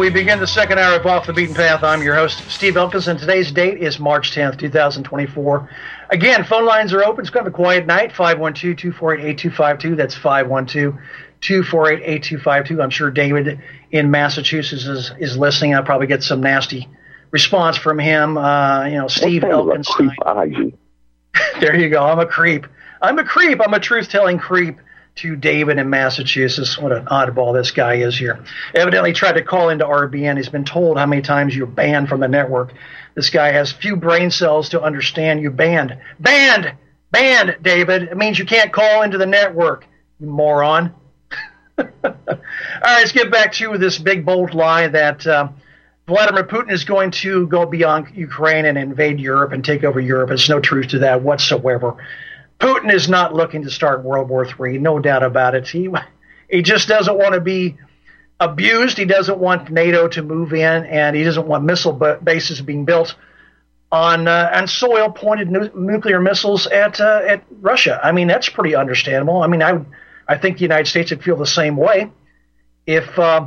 We begin the second hour of Off the Beaten Path. I'm your host, Steve Elkins, and today's date is March 10th, 2024. Again, phone lines are open. It's kind of a quiet night, 512-248-8252. That's 512-248-8252. I'm sure David in Massachusetts is listening. I'll probably get some nasty response from him. Steve Elkins. There you go. I'm a creep. I'm a truth-telling creep to David in Massachusetts. What an oddball this guy is here. Evidently tried to call into RBN. He's been told how many times you're banned from the network. This guy has few brain cells to understand you banned. Banned, David. It means you can't call into the network, you moron. All right, let's get back to this big, bold lie that Vladimir Putin is going to go beyond Ukraine and invade Europe and take over Europe. There's no truth to that whatsoever. Putin is not looking to start World War III, no doubt about it. He just doesn't want to be abused. He doesn't want NATO to move in, and he doesn't want missile bases being built on soil-pointed nuclear missiles at Russia. I mean, that's pretty understandable. I mean, I think the United States would feel the same way if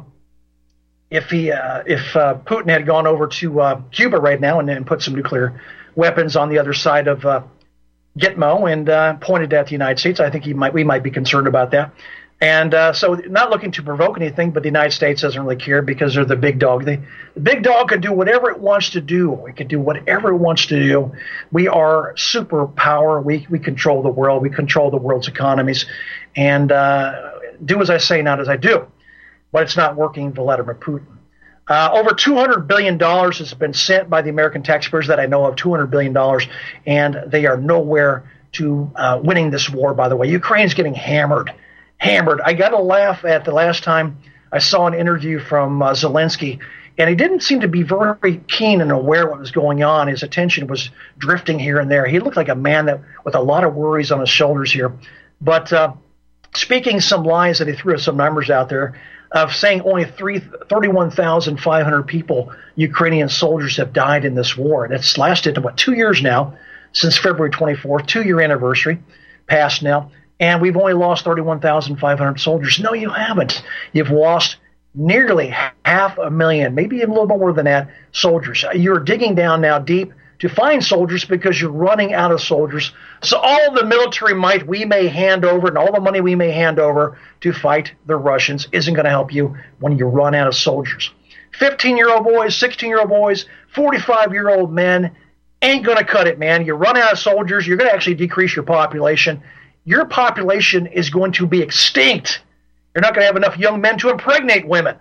Putin had gone over to Cuba right now and put some nuclear weapons on the other side of Gitmo and pointed at the United States. I think we might be concerned about that. And so not looking to provoke anything, but the United States doesn't really care because they're the big dog. The big dog can do whatever it wants to do. It can do whatever it wants to do. We are superpower. We control the world. We control the world's economies. And do as I say, not as I do. But it's not working, Vladimir Putin. Over $200 billion has been sent by the American taxpayers that I know of, $200 billion, and they are nowhere to winning this war, by the way. Ukraine's getting hammered. I got to laugh at the last time I saw an interview from Zelensky, and he didn't seem to be very keen and aware what was going on. His attention was drifting here and there. He looked like a man with a lot of worries on his shoulders here. But speaking some lies that he threw some numbers out there, of saying only 31,500 people, Ukrainian soldiers, have died in this war. And it's lasted, 2 years now, since February 24th, 2-year anniversary, passed now. And we've only lost 31,500 soldiers. No, you haven't. You've lost nearly 500,000, maybe even a little more than that, soldiers. You're digging down now deep to find soldiers because you're running out of soldiers. So all the military might we may hand over and all the money we may hand over to fight the Russians isn't going to help you when you run out of soldiers. 15-year-old boys, 16-year-old boys, 45-year-old men ain't going to cut it, man. You run out of soldiers, you're going to actually decrease your population. Your population is going to be extinct. You're not going to have enough young men to impregnate women.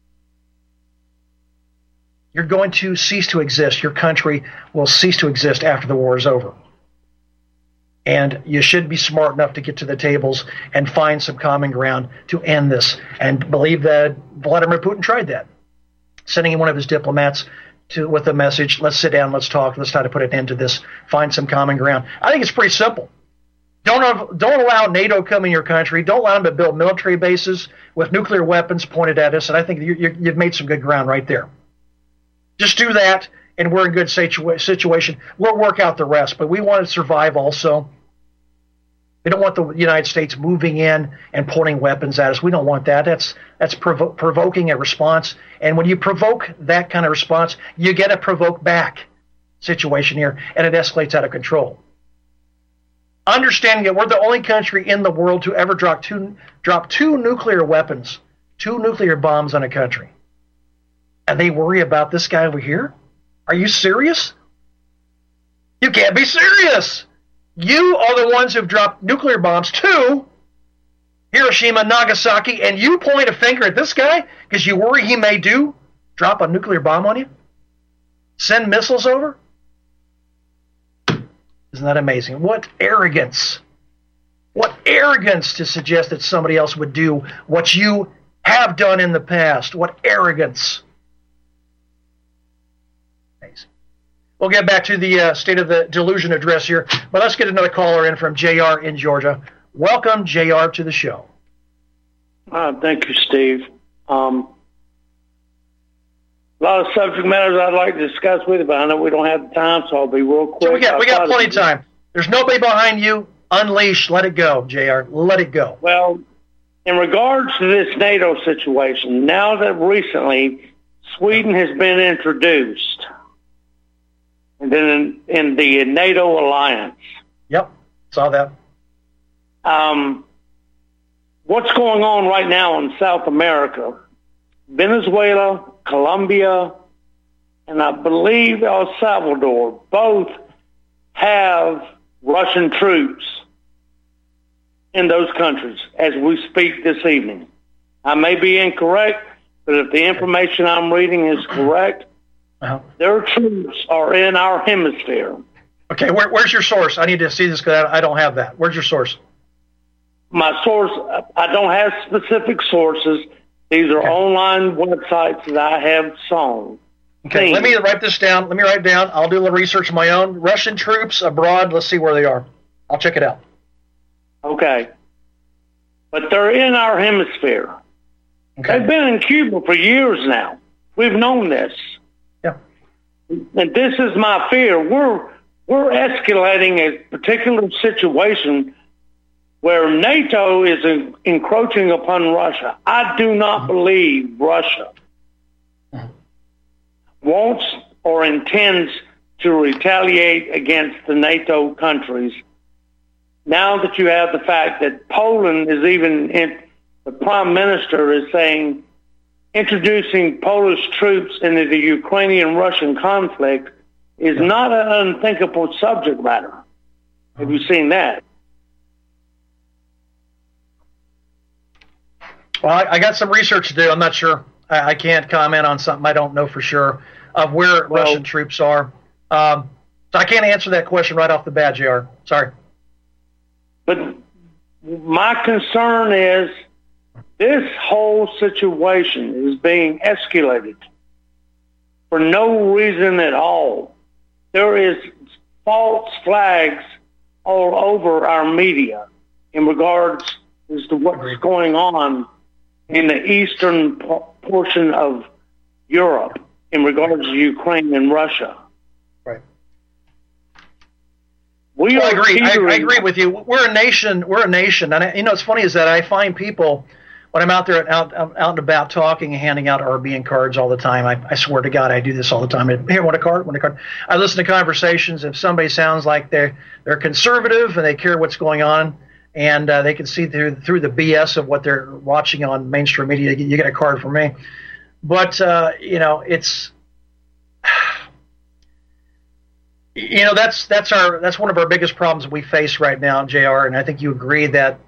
You're going to cease to exist. Your country will cease to exist after the war is over. And you should be smart enough to get to the tables and find some common ground to end this. And believe that Vladimir Putin tried that, sending in one of his diplomats with a message, let's sit down, let's talk, let's try to put an end to this, find some common ground. I think it's pretty simple. Don't allow NATO to come in your country. Don't allow them to build military bases with nuclear weapons pointed at us. And I think you've made some good ground right there. Just do that, and we're in good situation. We'll work out the rest, but we want to survive also. We don't want the United States moving in and pointing weapons at us. We don't want that. That's provoking a response. And when you provoke that kind of response, you get a provoke back situation here, and it escalates out of control. Understanding that we're the only country in the world to ever drop two nuclear weapons, 2 nuclear bombs on a country. And they worry about this guy over here? Are you serious? You can't be serious. You are the ones who've dropped nuclear bombs to Hiroshima, Nagasaki, and you point a finger at this guy because you worry he may drop a nuclear bomb on you? Send missiles over? Isn't that amazing? What arrogance. What arrogance to suggest that somebody else would do what you have done in the past. What arrogance. We'll get back to the State of the Delusion address here, but let's get another caller in from JR in Georgia. Welcome, JR, to the show. Thank you, Steve. A lot of subject matters I'd like to discuss with you, but I know we don't have the time, so I'll be real quick. So we got plenty of time. There's nobody behind you. Unleash. Let it go, JR. Let it go. Well, in regards to this NATO situation, now that recently Sweden has been introduced, and then in the NATO alliance. Yep, saw that. What's going on right now in South America? Venezuela, Colombia, and I believe El Salvador both have Russian troops in those countries as we speak this evening. I may be incorrect, but if the information I'm reading is correct, their troops are in our hemisphere. Okay, where's your source? I need to see this because I don't have that. Where's your source? My source, I don't have specific sources. These are online websites that I have seen. Okay, let me write this down. Let me write it down. I'll do a little research of my own. Russian troops abroad. Let's see where they are. I'll check it out. Okay. But they're in our hemisphere. Okay. They've been in Cuba for years now. We've known this. Yeah. And this is my fear. We're escalating a particular situation where NATO is encroaching upon Russia. I do not believe Russia wants or intends to retaliate against the NATO countries. Now that you have the fact that Poland is the prime minister is saying introducing Polish troops into the Ukrainian-Russian conflict is not an unthinkable subject matter. Have you seen that? Well, I got some research to do. I'm not sure. I can't comment on something I don't know for sure of where Russian troops are. So I can't answer that question right off the bat, JR. Sorry. But my concern is this whole situation is being escalated for no reason at all. There is false flags all over our media in regards as to what's going on in the eastern portion of Europe in regards to Ukraine and Russia. Right. I agree. I agree with you. We're a nation. And it's funny is that I find people when I'm out there out and about talking and handing out RBN cards all the time. I swear to God, I do this all the time. Here, want a card? I listen to conversations. If somebody sounds like they're conservative and they care what's going on, and they can see through the BS of what they're watching on mainstream media, you get a card from me. But it's that's one of our biggest problems we face right now, JR. And I think you agree that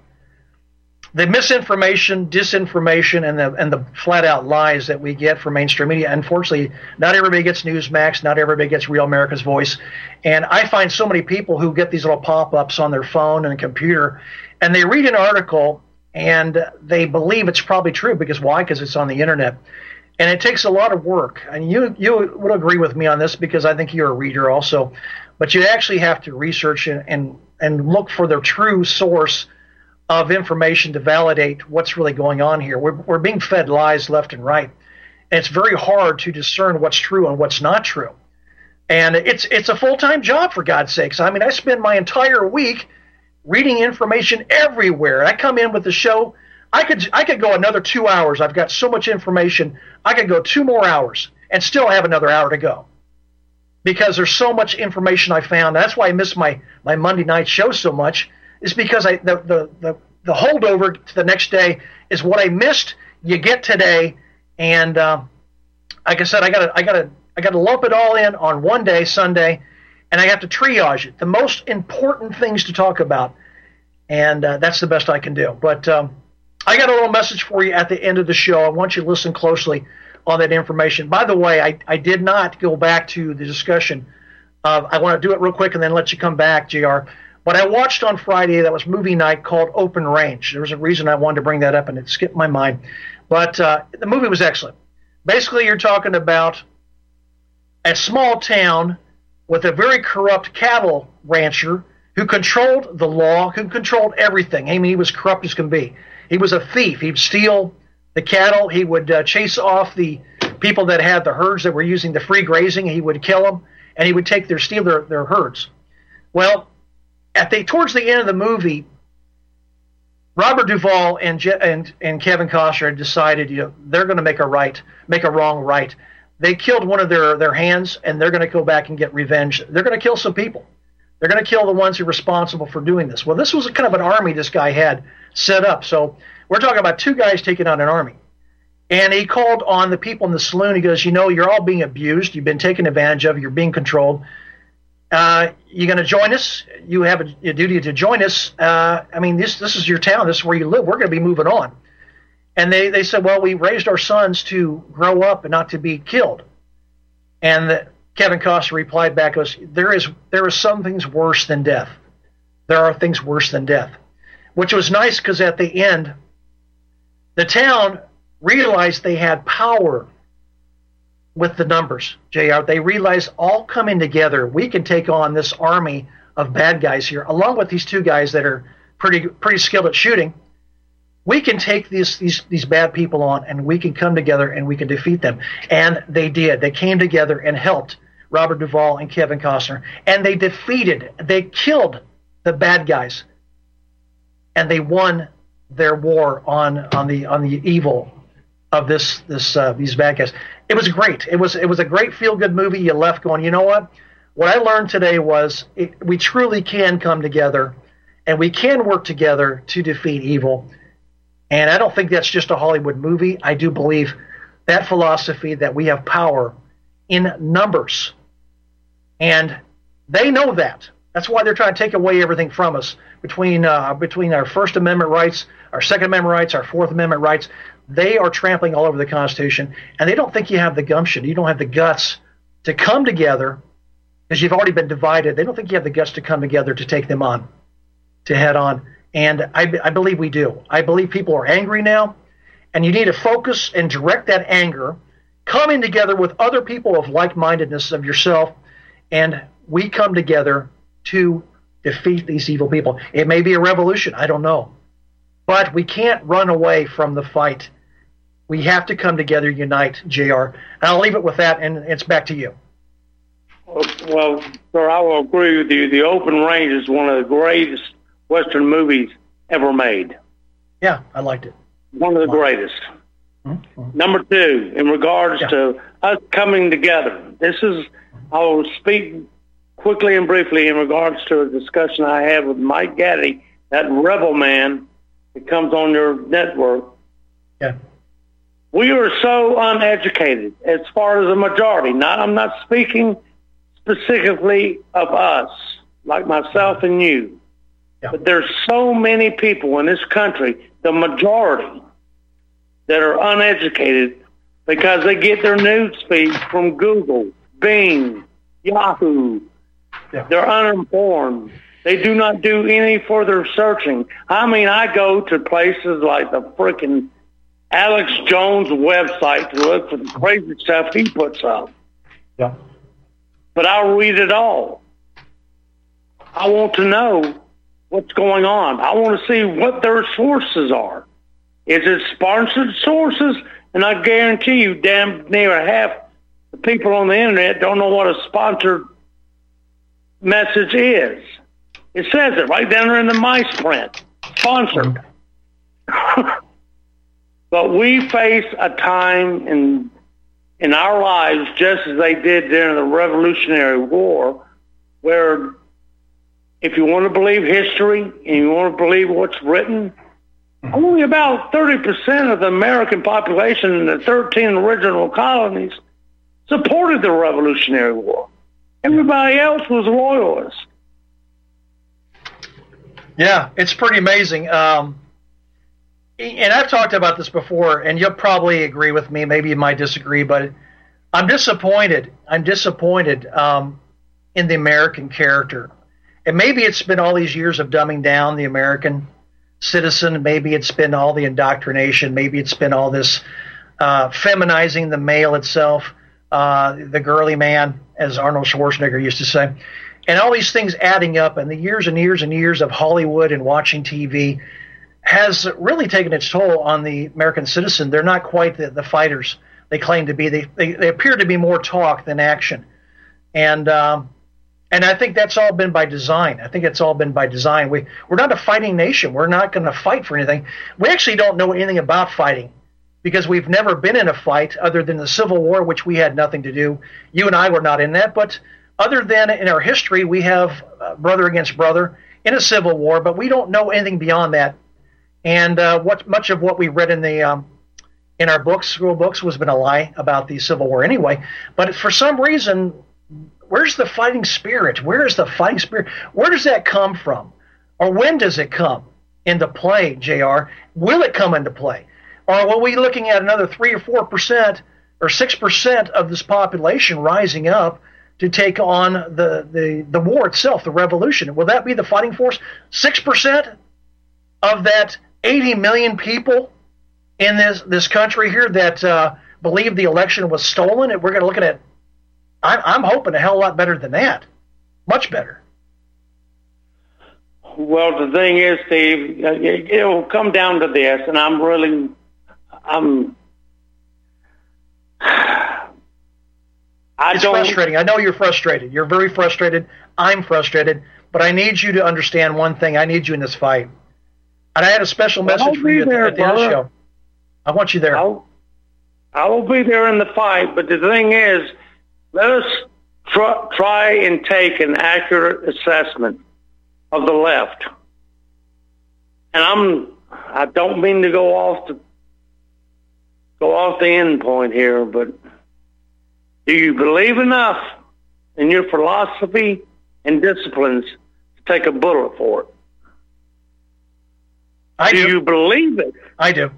the misinformation, disinformation, and the flat out lies that we get from mainstream media. Unfortunately, not everybody gets Newsmax, not everybody gets Real America's Voice, and I find so many people who get these little pop-ups on their phone and computer, and they read an article and they believe it's probably true because why? Because it's on the internet, and it takes a lot of work. And you would agree with me on this because I think you're a reader also, but you actually have to research and look for the true source of information to validate what's really going on here. We're being fed lies left and right. And it's very hard to discern what's true and what's not true. And it's a full-time job, for God's sakes. I mean, I spend my entire week reading information everywhere. I come in with the show. I could go another 2 hours. I've got so much information. I could go 2 more hours and still have another hour to go because there's so much information I found. That's why I miss my Monday night show so much. Is because the holdover to the next day is what I missed. You get today, and like I said, I gotta lump it all in on one day, Sunday, and I have to triage it. The most important things to talk about, and that's the best I can do. But I got a little message for you at the end of the show. I want you to listen closely on that information. By the way, I did not go back to the discussion. I want to do it real quick and then let you come back, JR. But I watched on Friday, that was movie night called Open Range. There was a reason I wanted to bring that up, and it skipped my mind. But the movie was excellent. Basically, you're talking about a small town with a very corrupt cattle rancher who controlled the law, who controlled everything. I mean, he was corrupt as can be. He was a thief. He'd steal the cattle. He would chase off the people that had the herds that were using the free grazing. He would kill them, and he would steal their herds. Well, towards the end of the movie, Robert Duvall and Kevin Costner had decided, they're going to make a wrong right. They killed one of their hands, and they're going to go back and get revenge. They're going to kill some people. They're going to kill the ones who are responsible for doing this. Well, this was kind of an army this guy had set up. So we're talking about two guys taking on an army. And he called on the people in the saloon. He goes, you're all being abused. You've been taken advantage of. You're being controlled. You're going to join us. You have a duty to join us. This is your town. This is where you live. We're going to be moving on. And they said, well, we raised our sons to grow up and not to be killed. And Kevin Costner replied back, goes, there is some things worse than death. There are things worse than death. Which was nice because at the end, the town realized they had power with the numbers, JR. They realized all coming together, we can take on this army of bad guys here, along with these two guys that are pretty skilled at shooting. We can take these bad people on, and we can come together and we can defeat them. And they did. They came together and helped Robert Duvall and Kevin Costner, and they killed the bad guys, and they won their war on the evil of these bad guys. It was great. It was a great feel-good movie. You left going, you know what? What I learned today was we truly can come together, and we can work together to defeat evil. And I don't think that's just a Hollywood movie. I do believe that philosophy that we have power in numbers. And they know that. That's why they're trying to take away everything from us between our First Amendment rights, our Second Amendment rights, our Fourth Amendment rights. They are trampling all over the Constitution, and they don't think you have the gumption. You don't have the guts to come together because you've already been divided. They don't think you have the guts to come together to take them on, to head on. And I believe we do. I believe people are angry now, and you need to focus and direct that anger, coming together with other people of like-mindedness of yourself, and we come together to defeat these evil people. It may be a revolution. I don't know. But we can't run away from the fight. We have to come together, unite, JR. And I'll leave it with that, and it's back to you. Well, sir, I will agree with you. The Open Range is one of the greatest Western movies ever made. Yeah, I liked it. One of the greatest. Mm-hmm. Number two, in regards to us coming together, I will speak quickly and briefly in regards to a discussion I had with Mike Gaddy, that rebel man that comes on your network. Yeah. We are so uneducated as far as a majority. I'm not speaking specifically of us, like myself and you. Yeah. But there's so many people in this country, the majority, that are uneducated because they get their news feed from Google, Bing, Yahoo. Yeah. They're uninformed. They do not do any further searching. I go to places like the freaking Alex Jones website to look for the crazy stuff he puts up. Yeah. But I'll read it all. I want to know what's going on. I want to see what their sources are. Is it sponsored sources? And I guarantee you damn near half the people on the internet don't know what a sponsored message is. It says it right down there in the mice print. Sponsored. But we face a time in our lives, just as they did during the Revolutionary War, where if you want to believe history and you want to believe what's written, only about 30% of the American population in the 13 original colonies supported the Revolutionary War. Everybody else was loyalists. Yeah, it's pretty amazing. And I've talked about this before, and you'll probably agree with me. Maybe you might disagree, but I'm disappointed. I'm disappointed in the American character. And maybe it's been all these years of dumbing down the American citizen. Maybe it's been all the indoctrination. Maybe it's been all this feminizing the male itself, the girly man, as Arnold Schwarzenegger used to say. And all these things adding up, and the years and years and years of Hollywood and watching TV has really taken its toll on the American citizen. They're not quite the fighters they claim to be. They appear to be more talk than action. And And I think that's all been by design. I think it's all been by design. We're not a fighting nation. We're not going to fight for anything. We actually don't know anything about fighting because we've never been in a fight other than the Civil War, which we had nothing to do. You and I were not in that. But other than in our history, we have brother against brother in a civil war, but we don't know anything beyond that. And much of what we read in our books, school books, was been a lie about the Civil War anyway. But for some reason, where's the fighting spirit? Where is the fighting spirit? Where does that come from? Or when does it come into play, JR? Will it come into play? Or are we looking at another 3 or 4% or 6% of this population rising up to take on the war itself, the revolution? Will that be the fighting force? 6% of that 80 million people in this country here that believe the election was stolen? And we're going to look at it. I'm hoping a hell of a lot better than that. Much better. Well, the thing is, Steve, it'll come down to this, and it's frustrating. I know you're frustrated. You're very frustrated. I'm frustrated. But I need you to understand one thing. I need you in this fight. And I had a special message for you at the end of the show. I want you there. I will be there in the fight, but the thing is, let us try and take an accurate assessment of the left. And I don't mean to go off the end point here, but do you believe enough in your philosophy and disciplines to take a bullet for it? I do. Do you believe it? I do.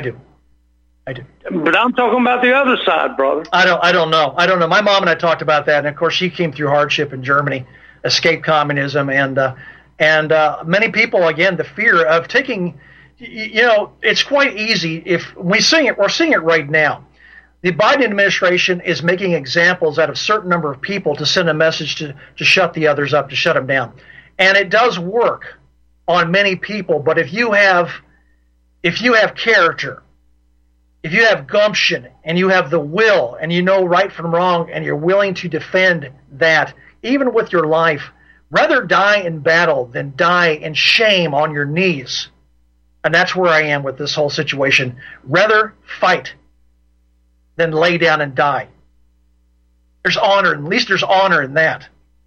But I'm talking about the other side, brother. I don't know. My mom and I talked about that, and of course, she came through hardship in Germany, escaped communism, and many people, again, the fear of taking. It's quite easy if we sing it. We're seeing it right now. The Biden administration is making examples out of a certain number of people to send a message to shut the others up, to shut them down, and it does work on many people. But if you have character, if you have gumption and you have the will and you know right from wrong and you're willing to defend that, even with your life, rather die in battle than die in shame on your knees. And that's where I am with this whole situation. Rather fight than lay down and die. There's honor, at least there's honor in that.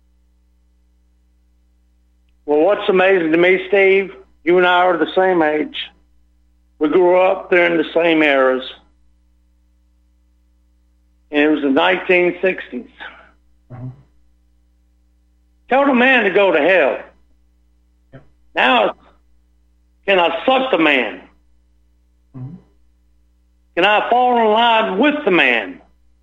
Well, what's amazing to me, Steve, you and I are the same age. We grew up during the same eras. And it was the 1960s. Mm-hmm. Tell the man to go to hell. Yep. Now, can I suck the man? Mm-hmm. Can I fall in line with the man?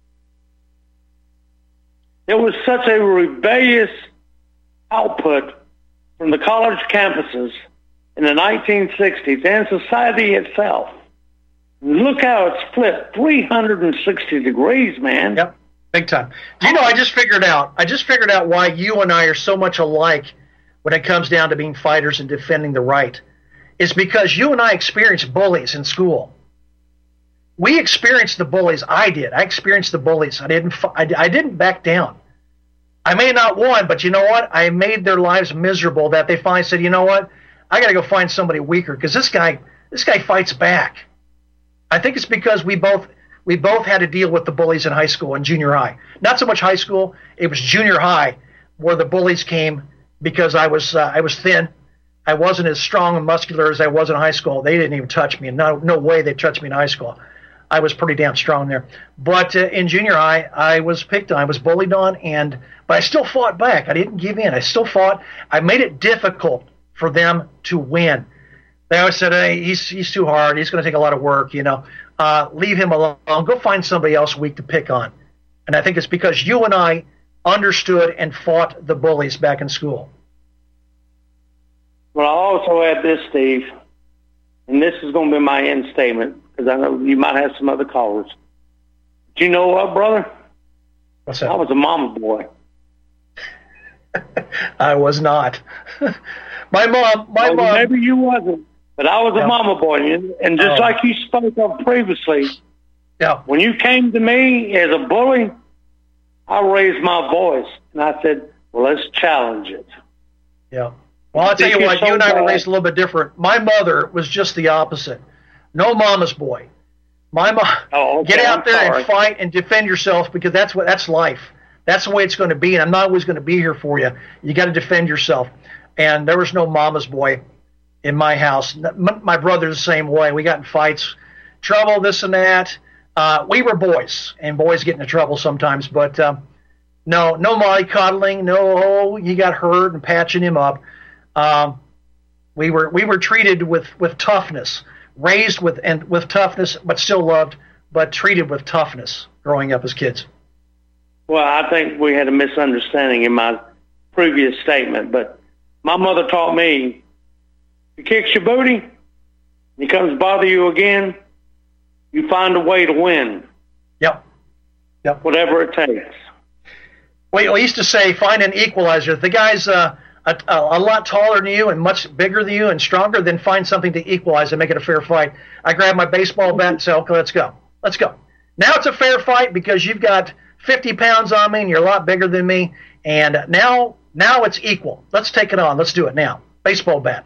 There was such a rebellious output from the college campuses in the 1960s and society itself. Look how it's flipped 360 degrees, man. Yep, big time. Do you know, I just figured out why you and I are so much alike when it comes down to being fighters and defending the right. It's because you and I experienced bullies in school. We experienced the bullies. I did. I experienced the bullies. I didn't back down. I may not won, but you know what? I made their lives miserable that they finally said, you know what? I got to go find somebody weaker because this guy fights back. I think it's because we both had to deal with the bullies in high school and junior high. Not so much high school; it was junior high where the bullies came because I was thin. I wasn't as strong and muscular as I was in high school. They didn't even touch me. No way they touched me in high school. I was pretty damn strong there. But in junior high, I was picked on. I was bullied on, but I still fought back. I didn't give in. I still fought. I made it difficult for them to win. They always said, hey, he's too hard. He's going to take a lot of work, leave him alone. Go find somebody else weak to pick on. And I think it's because you and I understood and fought the bullies back in school. Well, I'll also add this, Steve, and this is going to be my end statement because I know you might have some other callers. Do you know what, brother? What's that? I was a mama boy. I was not. My mom. Maybe you wasn't. But I was a mama boy, and just like you spoke of previously, when you came to me as a bully, I raised my voice, and I said, Well, let's challenge it. Yeah. Well, I'll tell you what, you and I were raised a little bit different. My mother was just the opposite. No mama's boy. My mom, get out there and fight and defend yourself, because that's life. That's the way it's going to be, and I'm not always going to be here for you. You got to defend yourself. And there was no mama's boy in my house. My brother's the same way. We got in fights, trouble, this and that. We were boys, and boys get into trouble sometimes, but no mollycoddling, no, you got hurt and patching him up. We were treated with toughness, raised with toughness, but still loved, but treated with toughness growing up as kids. Well, I think we had a misunderstanding in my previous statement, but my mother taught me, if he kicks your booty, he comes to bother you again, you find a way to win. Yep. Whatever it takes. Well, we used to say, find an equalizer. If the guy's a lot taller than you and much bigger than you and stronger, then find something to equalize and make it a fair fight. I grab my baseball bat and say, okay, let's go. Now it's a fair fight because you've got 50 pounds on me and you're a lot bigger than me. And now it's equal. Let's take it on. Let's do it now. Baseball bat.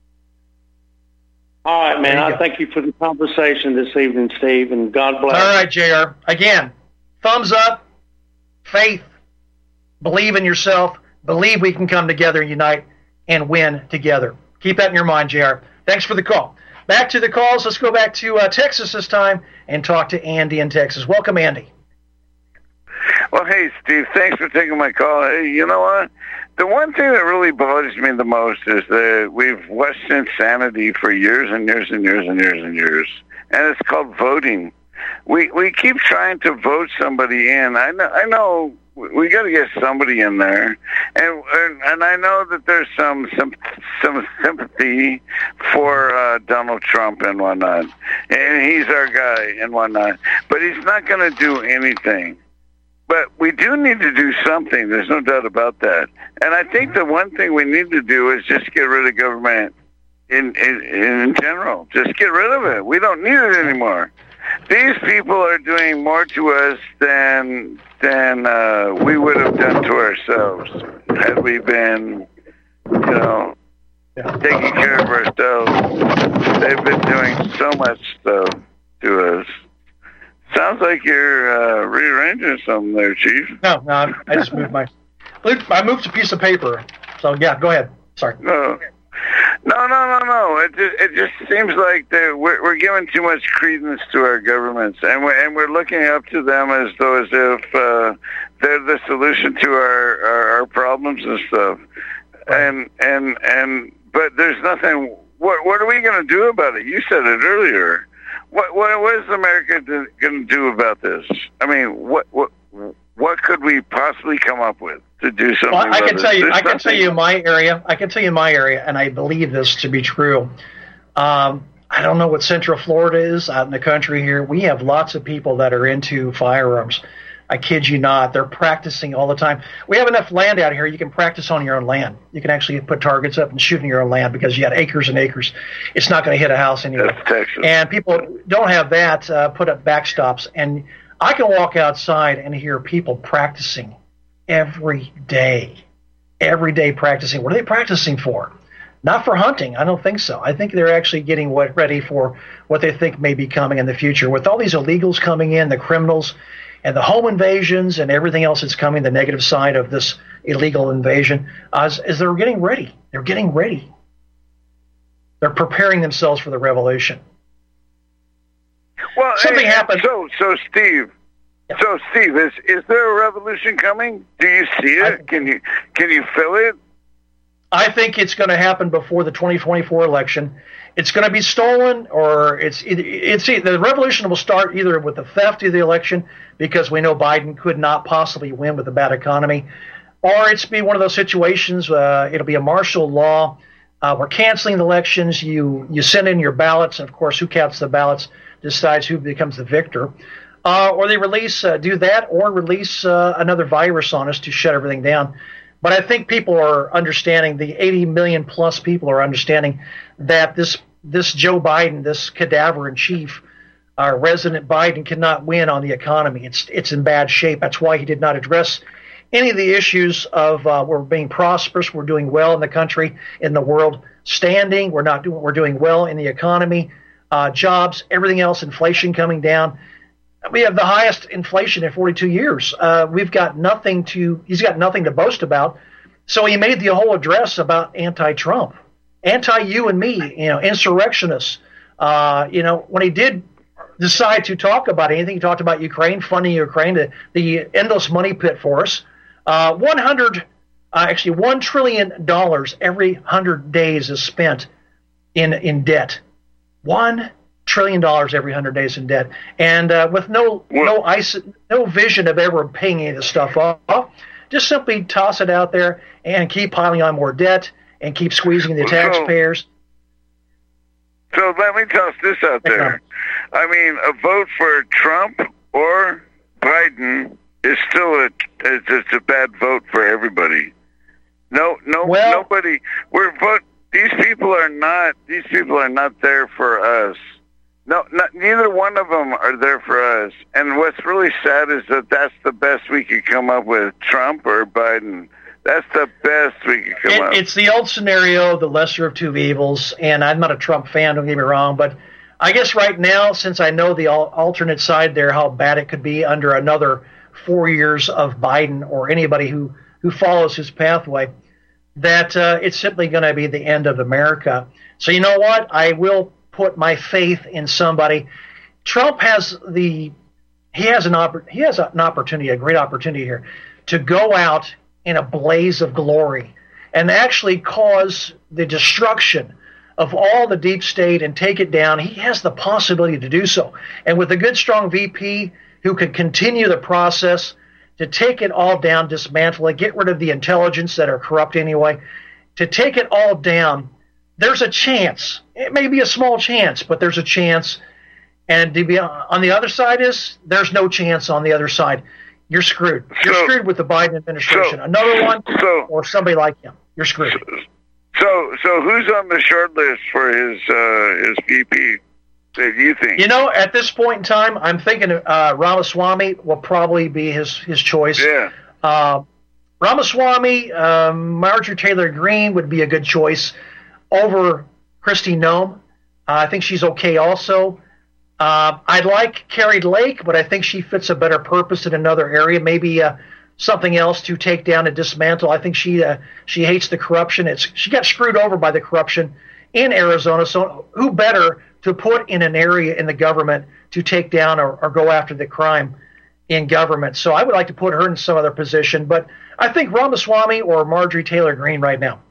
All right, man. I thank you for the conversation this evening, Steve, and God bless. All right, JR. Again, thumbs up, faith, believe in yourself, believe we can come together and unite and win together. Keep that in your mind, JR. Thanks for the call. Back to the calls. Let's go back to Texas this time and talk to Andy in Texas. Welcome, Andy. Well, hey, Steve, thanks for taking my call. Hey, you know what? The one thing that really bothers me the most is that we've watched insanity for years and years and years and years and years, and it's called voting. We keep trying to vote somebody in. I know we got to get somebody in there, and I know that there's some sympathy for Donald Trump and whatnot, and he's our guy and whatnot, but he's not going to do anything. But we do need to do something. There's no doubt about that. And I think the one thing we need to do is just get rid of government in general. Just get rid of it. We don't need it anymore. These people are doing more to us than we would have done to ourselves had we been, taking care of ourselves. They've been doing so much stuff to us. Sounds like you're rearranging something there, Chief. No, I just moved I moved a piece of paper. So yeah, go ahead. Sorry. No. It just seems like we're giving too much credence to our governments, and we're looking up to them as if they're the solution to our problems and stuff. But there's nothing. What are we going to do about it? You said it earlier. What is America going to do about this? I mean, what could we possibly come up with to do something? Well, I can tell you my area. I can tell you my area, and I believe this to be true. I don't know what Central Florida is out in the country here. We have lots of people that are into firearms. I kid you not. They're practicing all the time. We have enough land out here. You can practice on your own land. You can actually put targets up and shoot on your own land because you got acres and acres. It's not going to hit a house anyway. That's Texas. And people don't have that, put up backstops. And I can walk outside and hear people practicing every day practicing. What are they practicing for? Not for hunting. I don't think so. I think they're actually getting ready for what they think may be coming in the future. With all these illegals coming in, the criminals, and the home invasions and everything else that's coming, the negative side of this illegal invasion, as they're getting ready. They're getting ready. They're preparing themselves for the revolution. Well, something happened. So Steve, is there a revolution coming? Do you see it? Can you feel it? I think it's going to happen before the 2024 election. It's going to be stolen, or the revolution will start either with the theft of the election, because we know Biden could not possibly win with a bad economy, or it's be one of those situations. It'll be a martial law. We're canceling the elections. You send in your ballots, and of course, who counts the ballots decides who becomes the victor. Or they release another virus on us to shut everything down. But I think people are understanding, the 80 million plus people are understanding that this Joe Biden, this cadaver in chief, President Biden, cannot win on the economy. It's in bad shape. That's why he did not address any of the issues of we're being prosperous, we're doing well in the country, in the world, standing, we're doing well in the economy, jobs, everything else, inflation coming down. We have the highest inflation in 42 years. He's got nothing to boast about. So he made the whole address about anti-Trump, anti-you and me, insurrectionists. When he did decide to talk about anything, he talked about Ukraine, funding Ukraine, the endless money pit for us. $1 trillion every 100 days is spent in debt. $1 trillion every 100 days in debt, and with no vision of ever paying any of this stuff off. Just simply toss it out there and keep piling on more debt and keep squeezing the taxpayers. So let me toss this out there. I mean, a vote for Trump or Biden is still it's a bad vote for everybody. Nobody. These people are not there for us. No, neither one of them are there for us. And what's really sad is that that's the best we could come up with, Trump or Biden. That's the best we could come up with. It's the old scenario, the lesser of two evils. And I'm not a Trump fan, don't get me wrong. But I guess right now, since I know the alternate side there, how bad it could be under another 4 years of Biden or anybody who follows his pathway, that it's simply going to be the end of America. So you know what? I will put my faith in somebody. Trump has an opportunity, a great opportunity here, to go out in a blaze of glory and actually cause the destruction of all the deep state and take it down. He has the possibility to do so. And with a good, strong VP who could continue the process to take it all down, dismantle it, get rid of the intelligence that are corrupt anyway, to take it all down, there's a chance. It may be a small chance, but there's a chance. And to be on the other side there's no chance on the other side. You're screwed. You're screwed with the Biden administration. Another one or somebody like him. You're screwed. So who's on the short list for his VP? Do you think? At this point in time, I'm thinking Ramaswamy will probably be his choice. Yeah. Ramaswamy, Marjorie Taylor Greene would be a good choice over Kristi Noem. I think she's okay also. I'd like Carrie Lake, but I think she fits a better purpose in another area, maybe something else to take down and dismantle. I think she hates the corruption. She got screwed over by the corruption in Arizona, so who better to put in an area in the government to take down or go after the crime in government. So I would like to put her in some other position, but I think Ramaswamy or Marjorie Taylor Greene right now.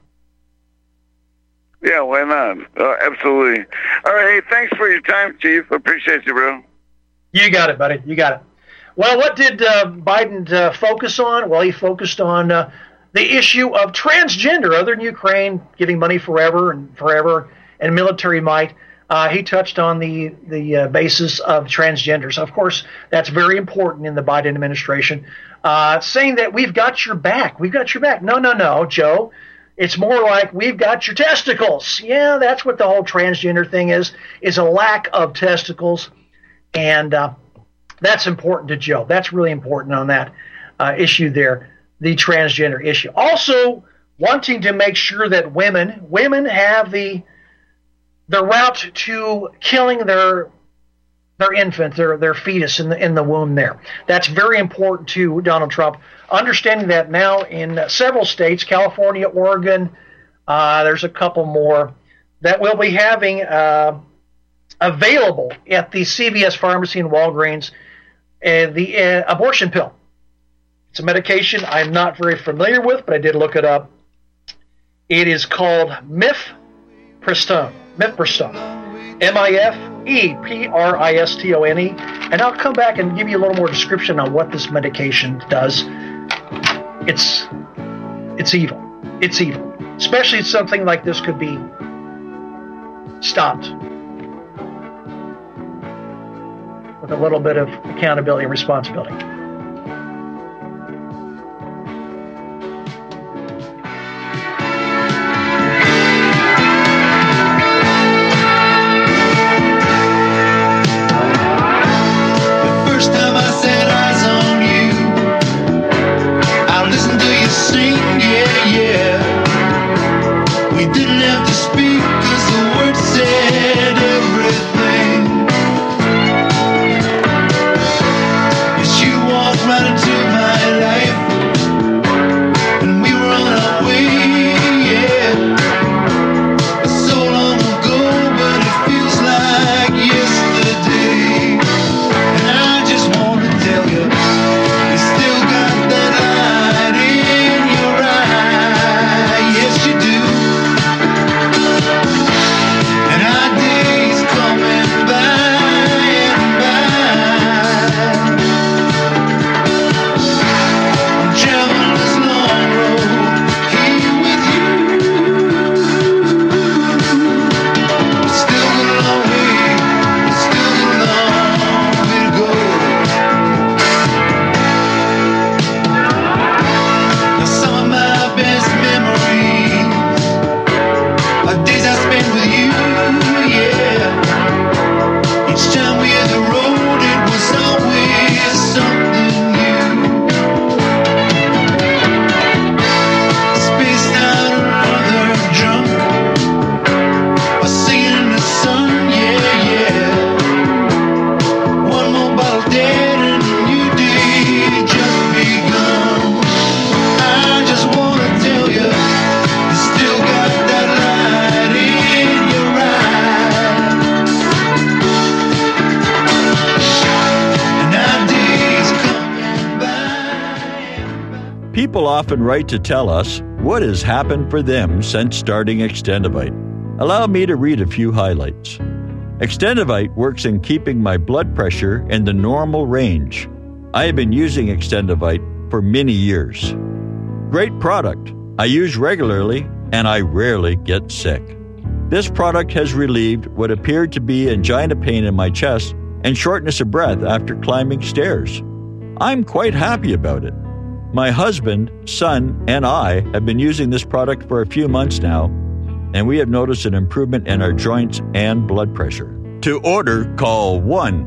Yeah, why not? Absolutely. All right, hey, thanks for your time, Chief. Appreciate you, bro. You got it, buddy. You got it. Well, what did Biden focus on? Well, he focused on the issue of transgender, other than Ukraine giving money forever and military might. He touched on the basis of transgenders. Of course, that's very important in the Biden administration, saying that we've got your back. We've got your back. No, Joe. It's more like we've got your testicles. Yeah, that's what the whole transgender thing is a lack of testicles. And that's important to Joe. That's really important on that issue there, the transgender issue. Also, wanting to make sure that women have the route to killing their infant, their fetus in the womb there. That's very important to Donald Trump. Understanding that now in several states, California, Oregon, there's a couple more, that will be having available at the CVS pharmacy and Walgreens the abortion pill. It's a medication I'm not very familiar with, but I did look it up. It is called Mifepristone. Mifepristone. And I'll come back and give you a little more description on what this medication does. It's evil. It's evil. Especially something like this could be stopped with a little bit of accountability and responsibility. First time I set eyes on you, I We didn't have to speak 'cause the words said everything. Yes, you walked right into my life, and we were on our way, yeah. So long ago, but it feels like yesterday. And I just want to tell you, you still got that light in your eye. Yes, you do. And our days coming by and by. I'm traveling this long road here with you. Still a long way, still a long way to go. Now some of my best memories are days I spent with you, yeah. Each time we hit the road, it was always something new. Spaced out or rather drunk, or singing in the sun, yeah, yeah. One more bottle dead and a new day just begun. I just wanna tell you, you still got that light in your eye. And our days coming by. People often write to tell us what has happened for them since starting Extendivite. Allow me to read a few highlights. Extendivite works in keeping my blood pressure in the normal range. I have been using Extendivite for many years. Great product. I use regularly and I rarely get sick. This product has relieved what appeared to be angina pain in my chest and shortness of breath after climbing stairs. I'm quite happy about it. My husband, son, and I have been using this product for a few months now, and we have noticed an improvement in our joints and blood pressure. To order, call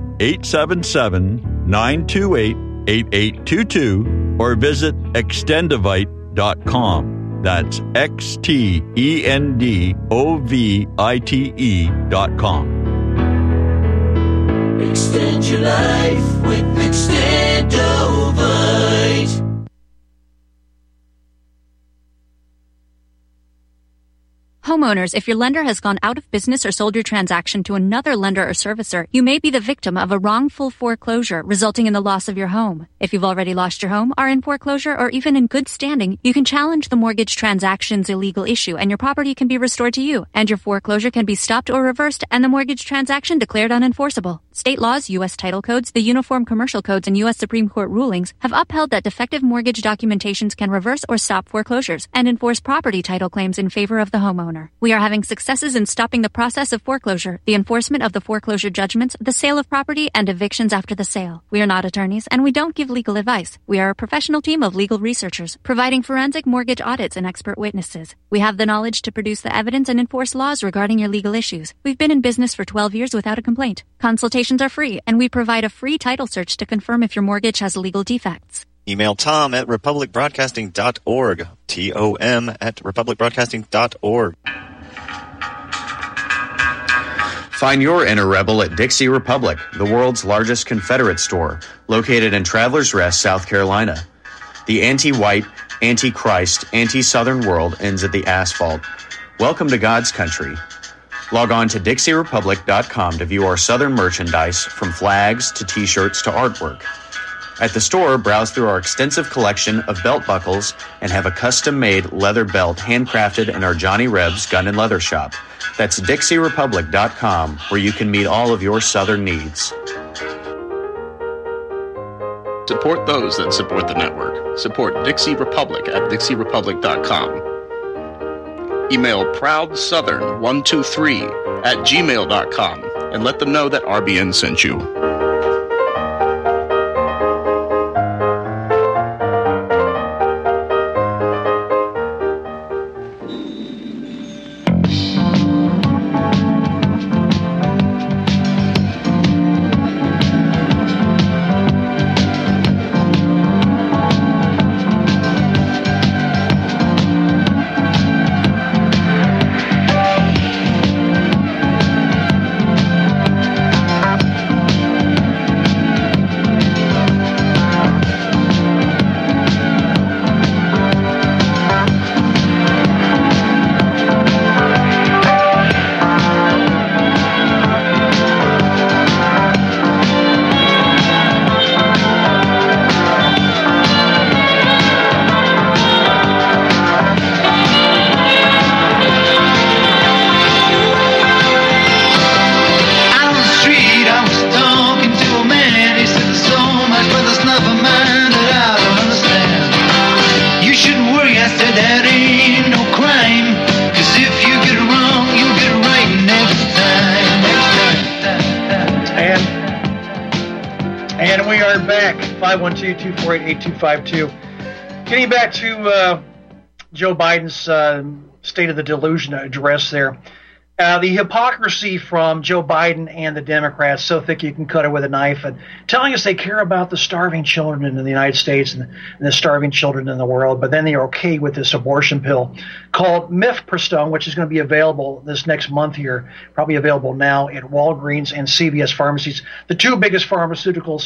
1-877-928-8822 or visit extendivite.com. That's XTENDOVITE.com. Extend your life with Extendovite. Homeowners, if your lender has gone out of business or sold your transaction to another lender or servicer, you may be the victim of a wrongful foreclosure, resulting in the loss of your home. If you've already lost your home, are in foreclosure, or even in good standing, you can challenge the mortgage transaction's illegal issue, and your property can be restored to you, and your foreclosure can be stopped or reversed, and the mortgage transaction declared unenforceable. State laws, U.S. title codes, the Uniform Commercial Codes, and U.S. Supreme Court rulings have upheld that defective mortgage documentations can reverse or stop foreclosures and enforce property title claims in favor of the homeowner. We are having successes in stopping the process of foreclosure, the enforcement of the foreclosure judgments, the sale of property, and evictions after the sale. We are not attorneys, and we don't give legal advice. We are a professional team of legal researchers, providing forensic mortgage audits and expert witnesses. We have the knowledge to produce the evidence and enforce laws regarding your legal issues. We've been in business for 12 years without a complaint. Consultations are free, and we provide a free title search to confirm if your mortgage has legal defects. Email Tom at republicbroadcasting.org. TOM@republicbroadcasting.org. Find your inner rebel at Dixie Republic, the world's largest Confederate store, located in Travelers Rest, South Carolina. The anti-white, anti-Christ, anti-Southern world ends at the asphalt. Welcome to God's country. Log on to DixieRepublic.com to view our Southern merchandise, from flags to T-shirts to artwork. At the store, browse through our extensive collection of belt buckles and have a custom-made leather belt handcrafted in our Johnny Rebs Gun and Leather Shop. That's DixieRepublic.com, where you can meet all of your Southern needs. Support those that support the network. Support Dixie Republic at DixieRepublic.com. Email ProudSouthern123@gmail.com and let them know that RBN sent you. Fired back, 512-248-8252. Getting back to Joe Biden's State of the Delusion address there. The hypocrisy from Joe Biden and the Democrats, so thick you can cut it with a knife, and telling us they care about the starving children in the United States and the starving children in the world, but then they're okay with this abortion pill called Mifepristone, which is going to be available this next month here, probably available now at Walgreens and CVS pharmacies, the two biggest pharmaceuticals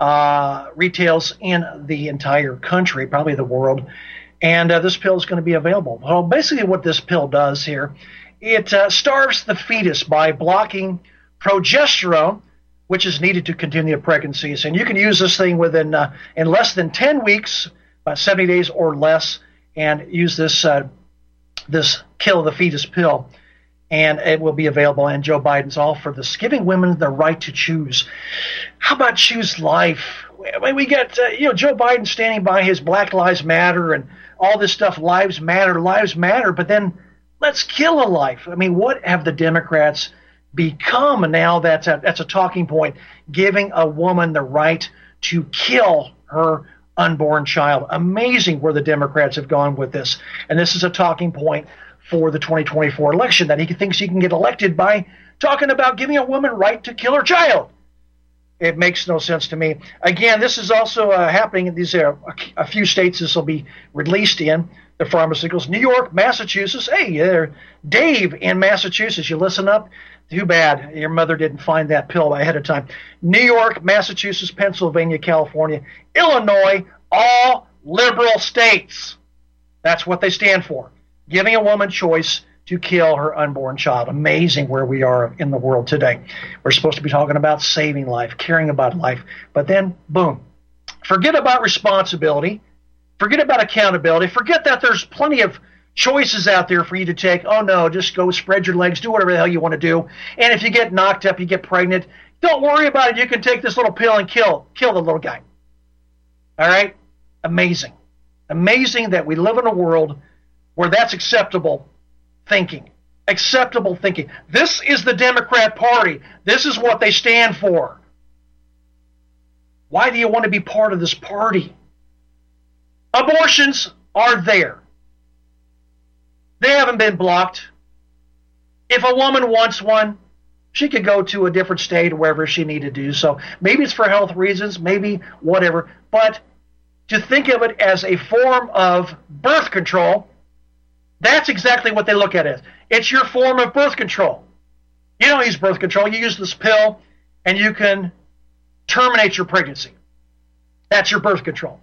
retails in the entire country, probably the world. And this pill is going to be available. Well, basically what this pill does here, it starves the fetus by blocking progesterone, which is needed to continue pregnancies. And you can use this thing within in less than 10 weeks, about 70 days or less, and use this this kill the fetus pill. And it will be available. And Joe Biden's all for this, giving women the right to choose. How about choose life? We get Joe Biden standing by his Black Lives Matter and all this stuff. Lives matter, but then let's kill a life. I mean, what have the Democrats become now? That's a talking point, giving a woman the right to kill her unborn child. Amazing where the Democrats have gone with this. And this is a talking point for the 2024 election, that he thinks he can get elected by talking about giving a woman right to kill her child. It makes no sense to me. Again, this is also happening in these a few states this will be released in, the pharmaceuticals. New York, Massachusetts. Hey, Dave in Massachusetts, you listen up? Too bad your mother didn't find that pill ahead of time. New York, Massachusetts, Pennsylvania, California, Illinois, all liberal states. That's what they stand for. Giving a woman choice to kill her unborn child. Amazing where we are in the world today. We're supposed to be talking about saving life, caring about life, but then, boom. Forget about responsibility. Forget about accountability. Forget that there's plenty of choices out there for you to take. Oh, no, just go spread your legs, do whatever the hell you want to do. And if you get knocked up, you get pregnant, don't worry about it. You can take this little pill and kill the little guy. All right? Amazing. Amazing that we live in a world where that's acceptable thinking. Acceptable thinking. This is the Democrat Party. This is what they stand for. Why do you want to be part of this party? Abortions are there. They haven't been blocked. If a woman wants one, she could go to a different state or wherever she needed to do so. Maybe it's for health reasons, maybe whatever. But to think of it as a form of birth control, that's exactly what they look at it as. It's your form of birth control. You don't use birth control. You use this pill, and you can terminate your pregnancy. That's your birth control.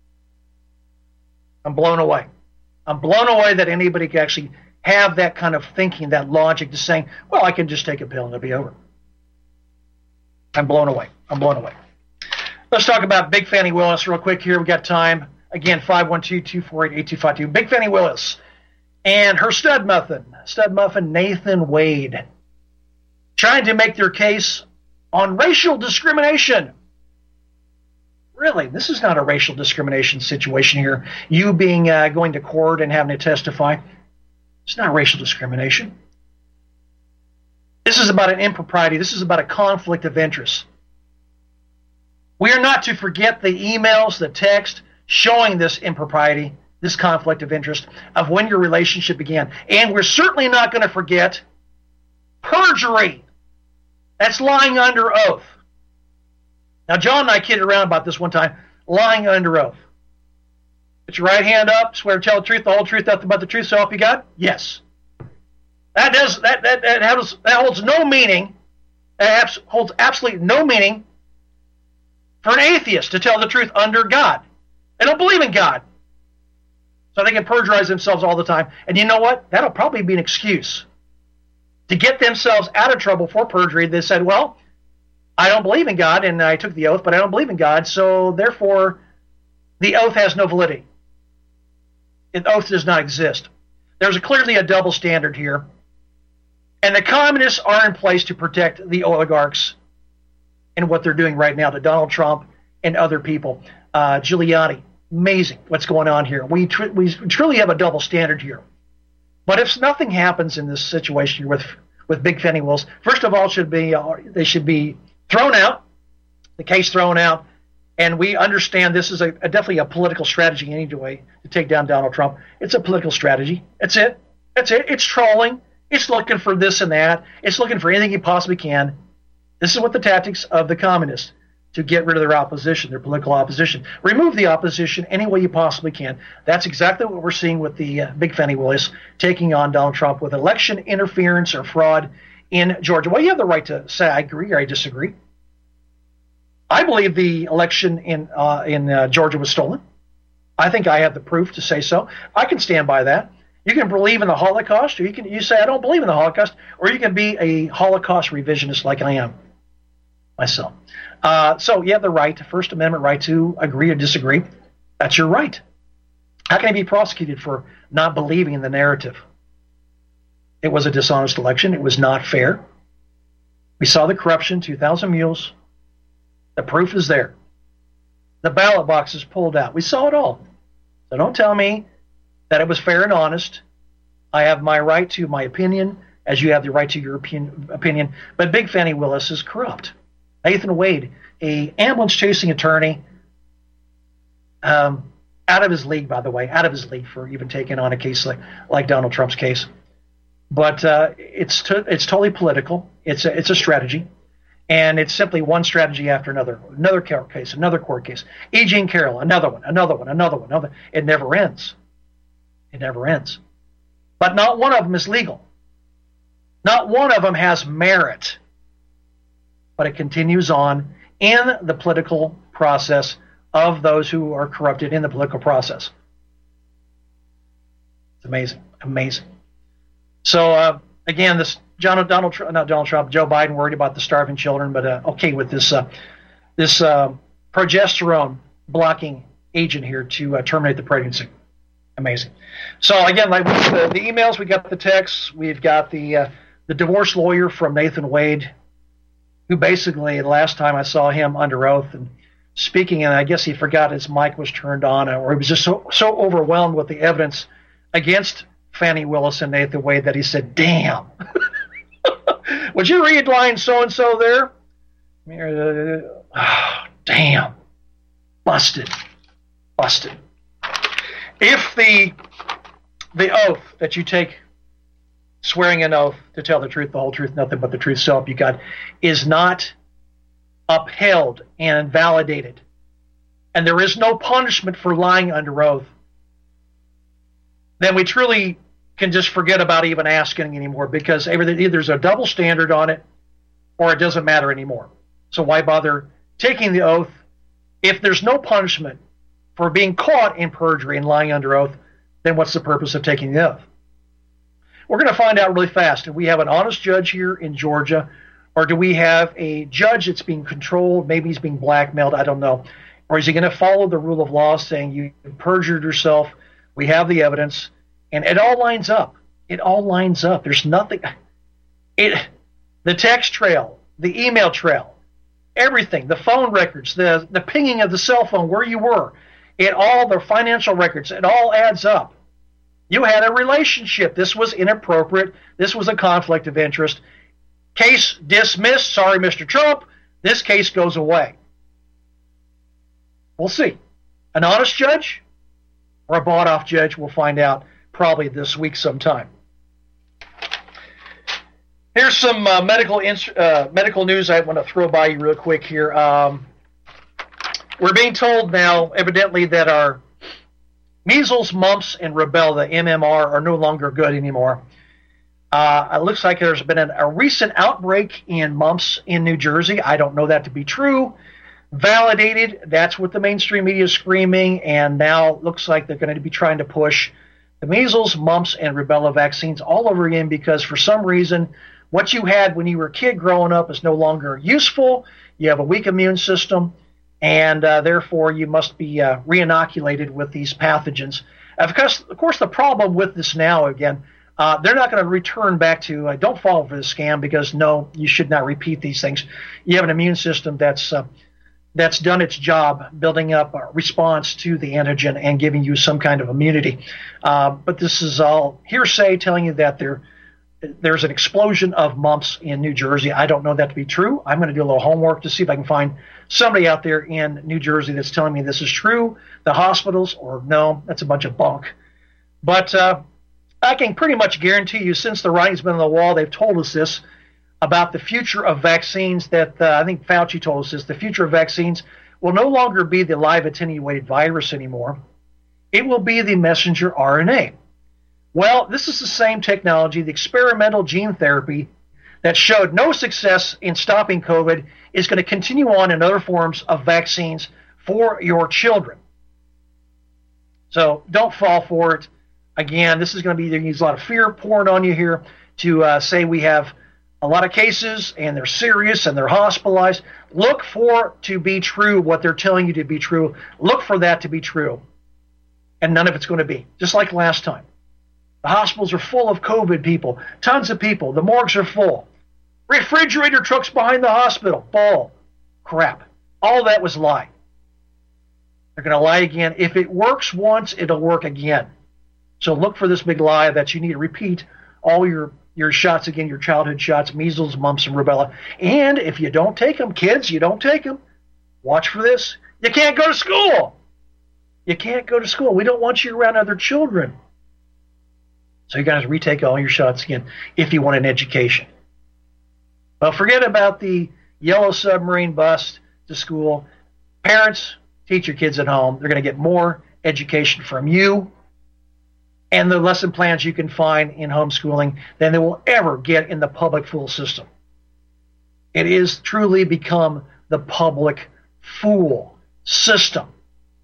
I'm blown away. I'm blown away that anybody can actually have that kind of thinking, that logic, to saying, well, I can just take a pill and it'll be over. I'm blown away. I'm blown away. Let's talk about Big Fannie Willis real quick here. We've got time. Again, 512-248-8252. Big Fannie Willis and her stud muffin Nathan Wade, trying to make their case on racial discrimination. Really, this is not a racial discrimination situation here. You being going to court and having to testify, it's not racial discrimination. This is about an impropriety. This is about a conflict of interest. We are not to forget the emails, the text showing this impropriety, this conflict of interest of when your relationship began. And we're certainly not going to forget perjury. That's lying under oath. Now, John and I kidded around about this one time, lying under oath. Put your right hand up, swear to tell the truth, the whole truth, nothing but the truth, so help you God? Yes. That holds no meaning. That holds absolutely no meaning for an atheist to tell the truth under God. They don't believe in God. So they can perjurize themselves all the time. And you know what? That'll probably be an excuse to get themselves out of trouble for perjury. They said, well, I don't believe in God, and I took the oath, but I don't believe in God, so therefore the oath has no validity. The oath does not exist. There's clearly a double standard here. And the communists are in place to protect the oligarchs and what they're doing right now to Donald Trump and other people. Giuliani, amazing what's going on here. We truly have a double standard here. But if nothing happens in this situation with Big Fannie Willis, first of all, they should be thrown out, the case thrown out, And we understand this is definitely a political strategy anyway to take down Donald Trump. It's a political strategy. That's it. It's trolling. It's looking for this and that. It's looking for anything it possibly can. This is what the tactics of the communists, to get rid of their opposition, their political opposition. Remove the opposition any way you possibly can. That's exactly what we're seeing with the Big Fanny Willis taking on Donald Trump with election interference or fraud in Georgia. Well, you have the right to say I agree or I disagree. I believe the election in Georgia was stolen. I think I have the proof to say so. I can stand by that. You can believe in the Holocaust, or you say I don't believe in the Holocaust, or you can be a Holocaust revisionist like I am myself. So you have the right, First Amendment right to agree or disagree. That's your right. How can I be prosecuted for not believing in the narrative? It was a dishonest election. It was not fair. We saw the corruption, 2,000 mules. The proof is there. The ballot boxes pulled out. We saw it all. So don't tell me that it was fair and honest. I have my right to my opinion, as you have the right to your opinion. But Big Fanny Willis is corrupt. Nathan Wade, a ambulance-chasing attorney, out of his league, by the way, out of his league for even taking on a case like Donald Trump's case. But it's totally political. It's a strategy. And it's simply one strategy after another. Another court case, another court case. E. Jean Carroll, another one. It never ends. It never ends. But not one of them is legal. Not one of them has merit. But it continues on in the political process of those who are corrupted in the political process. It's amazing. Amazing. So, again, this Joe Biden worried about the starving children, but okay with this progesterone blocking agent here to terminate the pregnancy. Amazing. So again, like the emails, we got the texts, we've got the divorce lawyer from Nathan Wade, who basically the last time I saw him under oath and speaking, and I guess he forgot his mic was turned on, or he was just so overwhelmed with the evidence against Fannie Willis and Nathan Wade that he said, "Damn." Would you read line so-and-so there? Damn. Busted. If the oath that you take, swearing an oath to tell the truth, the whole truth, nothing but the truth, so help you God, is not upheld and validated, and there is no punishment for lying under oath, then we truly can just forget about even asking anymore, because either there's a double standard on it or it doesn't matter anymore. So why bother taking the oath if there's no punishment for being caught in perjury and lying under oath? Then what's the purpose of taking the oath? We're going to find out really fast. Do we have an honest judge here in Georgia, or do we have a judge that's being controlled? Maybe he's being blackmailed. I don't know. Or is he going to follow the rule of law saying you perjured yourself? We have the evidence. And it all lines up. It all lines up. There's nothing. The text trail, the email trail, everything, the phone records, the pinging of the cell phone, where you were, the financial records, it all adds up. You had a relationship. This was inappropriate. This was a conflict of interest. Case dismissed. Sorry, Mr. Trump. This case goes away. We'll see. An honest judge or a bought-off judge, we'll find out probably this week sometime. Here's some medical news I want to throw by you real quick here. We're being told now, evidently, that our measles, mumps, and rubella, the MMR, are no longer good anymore. It looks like there's been a recent outbreak in mumps in New Jersey. I don't know that to be true. Validated, that's what the mainstream media is screaming, and now it looks like they're going to be trying to push the measles, mumps, and rubella vaccines all over again, because for some reason, what you had when you were a kid growing up is no longer useful. You have a weak immune system, and therefore you must be re-inoculated with these pathogens. Of course, the problem with this now, again, they're not going to return back to, don't fall for the scam, because no, you should not repeat these things. You have an immune system that's done its job building up a response to the antigen and giving you some kind of immunity. But this is all hearsay telling you that they're there's an explosion of mumps in New Jersey. I don't know that to be true. I'm going to do a little homework to see if I can find somebody out there in New Jersey that's telling me this is true, the hospitals, or no, that's a bunch of bunk. But I can pretty much guarantee you, since the writing's been on the wall, they've told us this about the future of vaccines, that I think Fauci told us this, the future of vaccines will no longer be the live attenuated virus anymore. It will be the messenger RNA. Well, this is the same technology, the experimental gene therapy that showed no success in stopping COVID is going to continue on in other forms of vaccines for your children. So don't fall for it. Again, this is going to be, there needs a lot of fear poured on you here to say we have a lot of cases and they're serious and they're hospitalized. Look for to be true what they're telling you to be true. Look for that to be true. And none of it's going to be, just like last time. The hospitals are full of COVID people, tons of people. The morgues are full. Refrigerator trucks behind the hospital, full. Crap. All that was lie. They're going to lie again. If it works once, it'll work again. So look for this big lie that you need to repeat all your shots again, your childhood shots, measles, mumps, and rubella. And if you don't take them, kids, you don't take them, watch for this. You can't go to school. You can't go to school. We don't want you around other children. So you got to retake all your shots again if you want an education. Well, forget about the yellow submarine bus to school. Parents, teach your kids at home. They're going to get more education from you and the lesson plans you can find in homeschooling than they will ever get in the public school system. It is truly become the public fool system.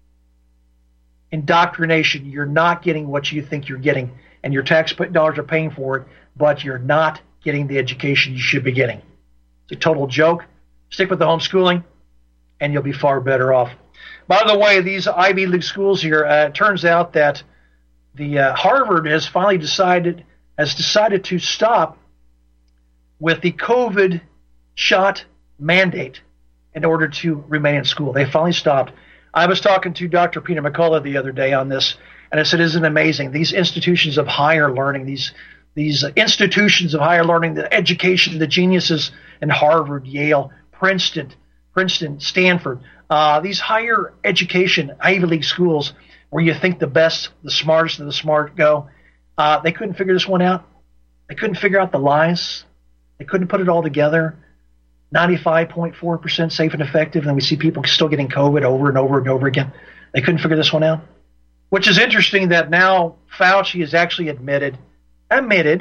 Indoctrination, you're not getting what you think you're getting, and your tax dollars are paying for it, but you're not getting the education you should be getting. It's a total joke. Stick with the homeschooling, and you'll be far better off. By the way, these Ivy League schools here, it turns out that the Harvard has finally decided to stop with the COVID shot mandate in order to remain in school. They finally stopped. I was talking to Dr. Peter McCullough the other day on this, and I said, isn't it amazing? These institutions of higher learning, these institutions of higher learning, the education, the geniuses in Harvard, Yale, Princeton, Stanford, these higher education, Ivy League schools where you think the best, the smartest of the smart go, they couldn't figure this one out. They couldn't figure out the lies. They couldn't put it all together. 95.4% safe and effective, and we see people still getting COVID over and over and over again. They couldn't figure this one out. Which is interesting that now Fauci has actually admitted, and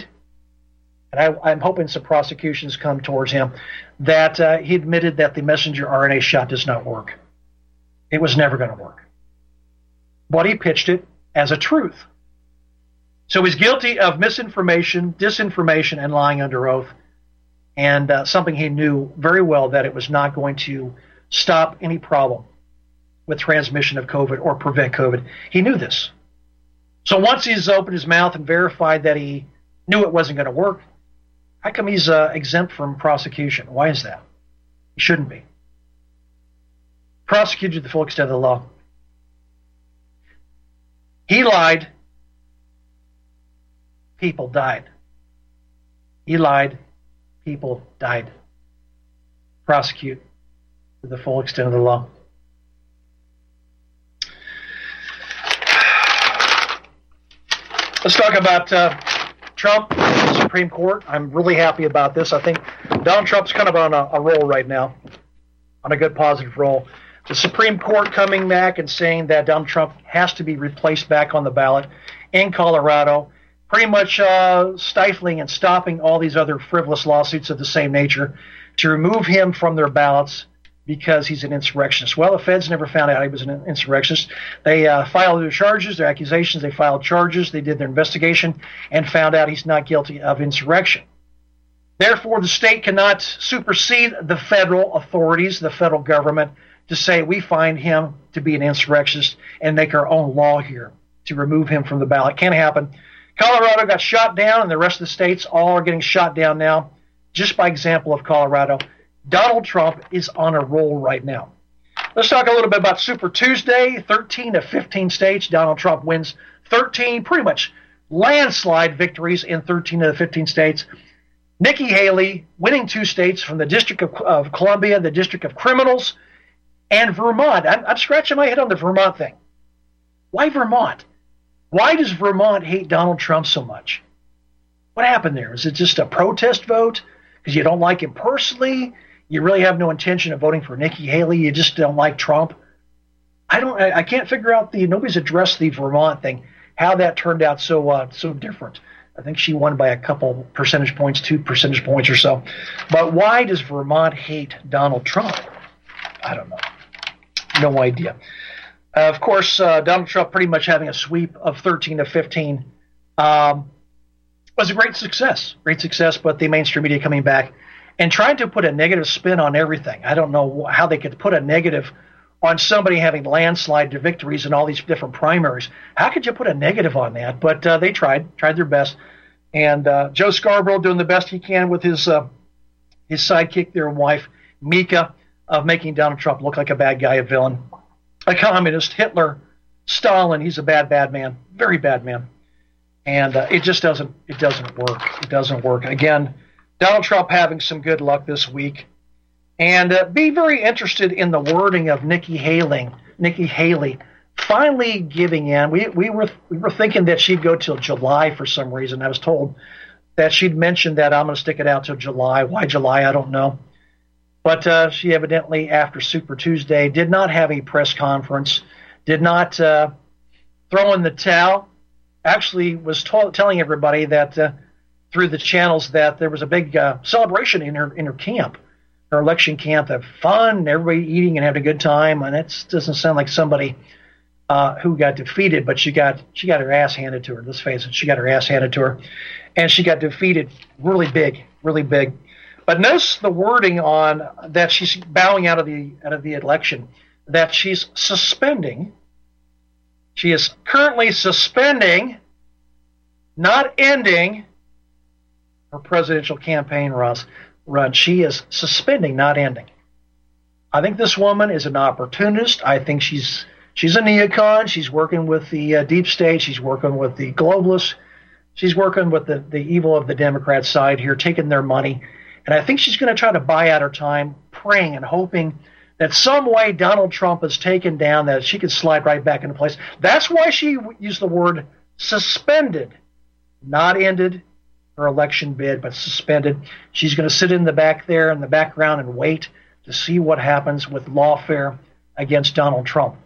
I'm hoping some prosecutions come towards him, that he admitted that the messenger RNA shot does not work. It was never going to work. But he pitched it as a truth. So he's guilty of misinformation, disinformation, and lying under oath, and something he knew very well, that it was not going to stop any problem with transmission of COVID or prevent COVID. He knew this. So once he's opened his mouth and verified that he knew it wasn't going to work, how come he's exempt from prosecution? Why is that? He shouldn't be. Prosecuted to the full extent of the law. He lied. People died. He lied. People died. Prosecute to the full extent of the law. Let's talk about Trump, the Supreme Court. I'm really happy about this. I think Donald Trump's kind of on a roll right now, on a good positive roll. The Supreme Court coming back and saying that Donald Trump has to be replaced back on the ballot in Colorado, pretty much stifling and stopping all these other frivolous lawsuits of the same nature to remove him from their ballots because he's an insurrectionist. Well, the feds never found out he was an insurrectionist. They filed their charges, their accusations. They filed charges. They did their investigation and found out he's not guilty of insurrection. Therefore, the state cannot supersede the federal authorities, the federal government, to say we find him to be an insurrectionist and make our own law here to remove him from the ballot. Can't happen. Colorado got shot down, and the rest of the states all are getting shot down now, just by example of Colorado. Donald Trump is on a roll right now. Let's talk a little bit about Super Tuesday. 13 of 15 states. Donald Trump wins 13, pretty much landslide victories in 13 of the 15 states. Nikki Haley winning 2 states from the District of Columbia, the District of Criminals, and Vermont. I'm scratching my head on the Vermont thing. Why Vermont? Why does Vermont hate Donald Trump so much? What happened there? Is it just a protest vote? Because you don't like him personally? You really have no intention of voting for Nikki Haley? You just don't like Trump? I can't figure out nobody's addressed the Vermont thing, how that turned out so different. I think she won by a couple percentage points, 2 percentage points or so. But why does Vermont hate Donald Trump? I don't know. No idea. Of course, Donald Trump pretty much having a sweep of 13 to 15 was a great success, but the mainstream media coming back and trying to put a negative spin on everything. I don't know how they could put a negative on somebody having landslide victories in all these different primaries. How could you put a negative on that? But they tried their best. And Joe Scarborough doing the best he can with his sidekick, their wife, Mika, of making Donald Trump look like a bad guy, a villain, a communist, Hitler, Stalin. He's a bad man, very bad man. And it just doesn't work. It doesn't work. Again, Donald Trump having some good luck this week. And be very interested in the wording of Nikki Haley finally giving in. We were thinking that she'd go till July for some reason. I was told that she'd mentioned that I'm going to stick it out till July. Why July? I don't know. But she evidently, after Super Tuesday, did not have a press conference, did not throw in the towel. Actually was telling everybody that through the channels that there was a big celebration in her camp, her election camp, of fun, everybody eating and having a good time. And it doesn't sound like somebody who got defeated, but she got her ass handed to her. Let's face it, she got her ass handed to her, and she got defeated really big. But notice the wording on that she's bowing out of the election, that she's suspending. She is currently suspending, not ending, her presidential campaign run. She is suspending, not ending. I think this woman is an opportunist. I think she's a neocon. She's working with the deep state. She's working with the globalists. She's working with the evil of the Democrat side here, taking their money. And I think she's going to try to buy out her time, praying and hoping that some way Donald Trump is taken down, that she can slide right back into place. That's why she used the word suspended, not ended her election bid, but suspended. She's going to sit in the back there in the background and wait to see what happens with lawfare against Donald Trump.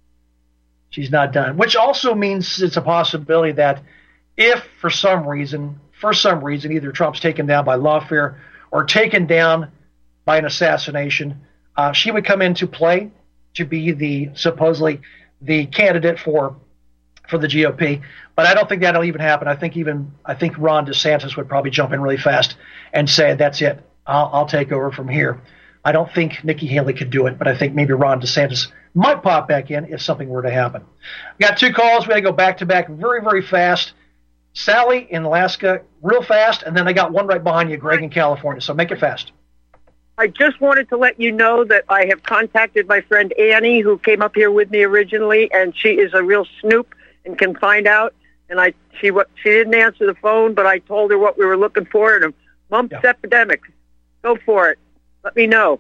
She's not done, which also means it's a possibility that if for some reason, either Trump's taken down by lawfare or taken down by an assassination, she would come into play to be supposedly the candidate for the GOP. But I don't think that'll even happen. I think Ron DeSantis would probably jump in really fast and say, "That's it. I'll take over from here." I don't think Nikki Haley could do it, but I think maybe Ron DeSantis might pop back in if something were to happen. We got 2 calls. We got to go back to back very, very fast. Sally in Alaska, real fast, and then I got one right behind you, Greg in California. So make it fast. I just wanted to let you know that I have contacted my friend Annie, who came up here with me originally, and she is a real snoop and can find out. And she didn't answer the phone, but I told her what we were looking for, and a mumps epidemic. Go for it. Let me know.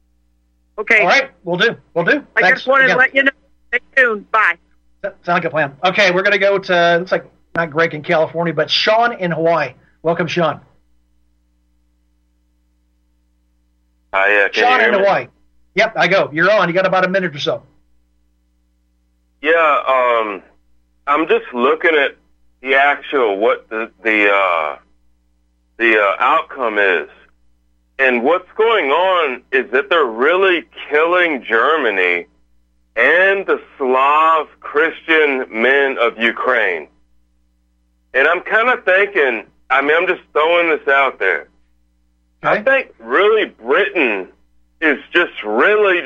Okay. All right, we'll do. I Thanks just wanted again. to let you know. Stay tuned. Bye. Sounds like a plan. Okay, we're going to go to, looks like not Greg in California, but Sean in Hawaii. Welcome, Sean. Hi, Sean in Hawaii. Yep, I go. You're on. You got about a minute or so. Yeah, I'm just looking at the actual what the outcome is, and what's going on is that they're really killing Germany and the Slav Christian men of Ukraine. And I'm kind of thinking, I'm just throwing this out there. Okay. I think really Britain is really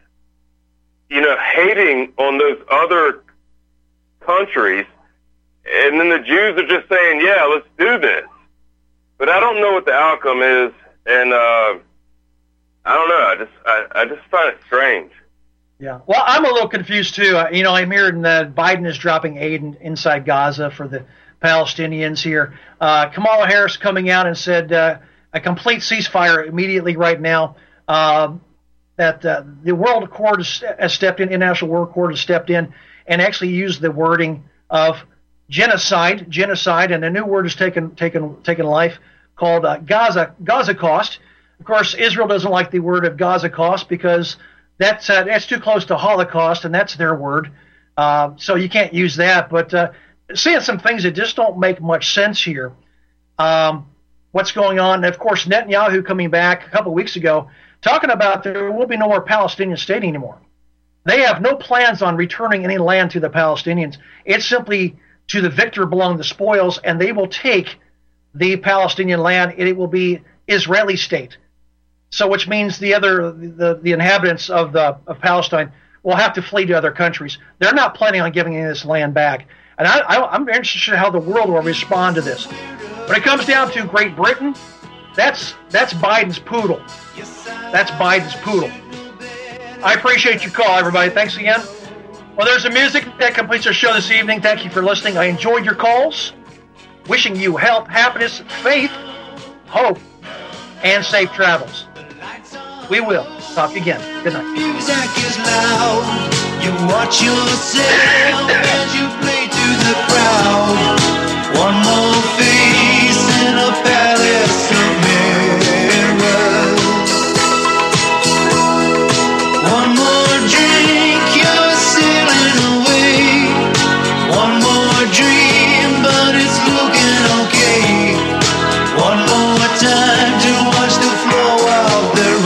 hating on those other countries. And then the Jews are just saying, yeah, let's do this. But I don't know what the outcome is. And I don't know. I just find it strange. Yeah. Well, I'm a little confused, too. I'm hearing that Biden is dropping aid inside Gaza for the Palestinians here. Kamala Harris coming out and said a complete ceasefire immediately right now. That the World Court has stepped in, International World Court has stepped in, and actually used the wording of genocide, and a new word has taken life called Gaza cost. Of course, Israel doesn't like the word of Gaza cost because that's too close to Holocaust, and that's their word. So you can't use that. But seeing some things that just don't make much sense here. What's going on? And of course, Netanyahu coming back a couple of weeks ago, talking about there will be no more Palestinian state anymore. They have no plans on returning any land to the Palestinians. It's simply to the victor belong the spoils, and they will take the Palestinian land, and it will be Israeli state. So, which means the inhabitants of Palestine will have to flee to other countries. They're not planning on giving any of this land back. And I'm interested in how the world will respond to this. When it comes down to Great Britain, that's Biden's poodle. That's Biden's poodle. I appreciate your call, everybody. Thanks again. Well, there's the music that completes our show this evening. Thank you for listening. I enjoyed your calls. Wishing you health, happiness, faith, hope, and safe travels. We will talk again. Good night. Music is loud. You watch yourself as you play to the crowd. One more face in a palace of mirrors. One more drink, you're sailing away. One more dream, but it's looking okay. One more time to watch the flow of the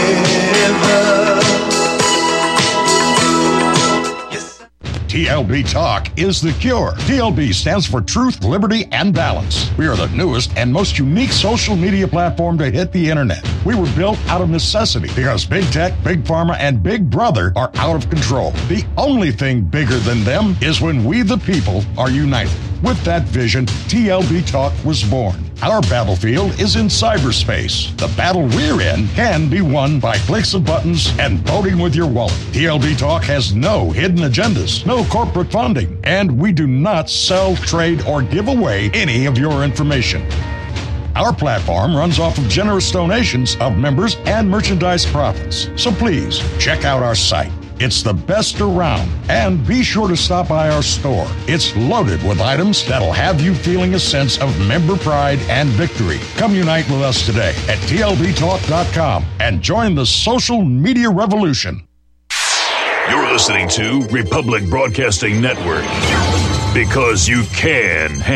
river. Yes. TLB Talk is the cure. TLB stands for Truth, Liberty, and Balance. We are the newest and most unique social media platform to hit the internet. We were built out of necessity because big tech, big pharma, and big brother are out of control. The only thing bigger than them is when we the people are united. With that vision, TLB Talk was born. Our battlefield is in cyberspace. The battle we're in can be won by clicks of buttons and voting with your wallet. TLB Talk has no hidden agendas, no corporate funding, and we do not sell, trade, or give away any of your information. Our platform runs off of generous donations of members and merchandise profits. So please, check out our site. It's the best around. And be sure to stop by our store. It's loaded with items that'll have you feeling a sense of member pride and victory. Come unite with us today at TLBTalk.com and join the social media revolution. You're listening to Republic Broadcasting Network because you can